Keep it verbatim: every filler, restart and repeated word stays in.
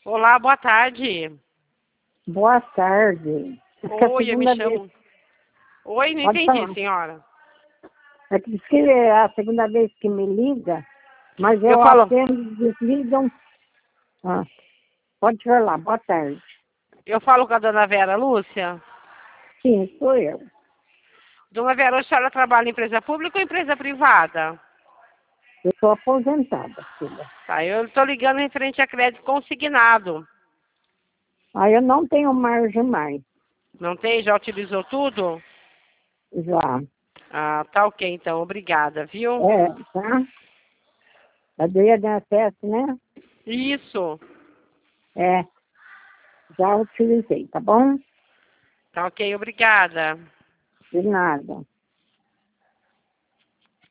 Olá, boa tarde. Boa tarde. Oi, eu me chamo... Vez... Oi, não Pode entendi, falar. senhora. É que diz que é a segunda vez que me liga, mas eu, Eu falo, atendo, desligam. Ah, pode falar, boa tarde. eu falo com a dona Vera Lúcia. Sim, sou eu. Dona Vera, a senhora trabalha em empresa pública ou empresa privada? Eu sou aposentada, filha. Tá, eu estou ligando em frente a crédito consignado. Ah, eu não tenho margem mais. Não tem? Já utilizou tudo? Já. Ah, tá ok, então. Obrigada, viu? É, tá? A do I N S S, né? Isso. É. Já utilizei, tá bom? Tá ok, obrigada. De nada.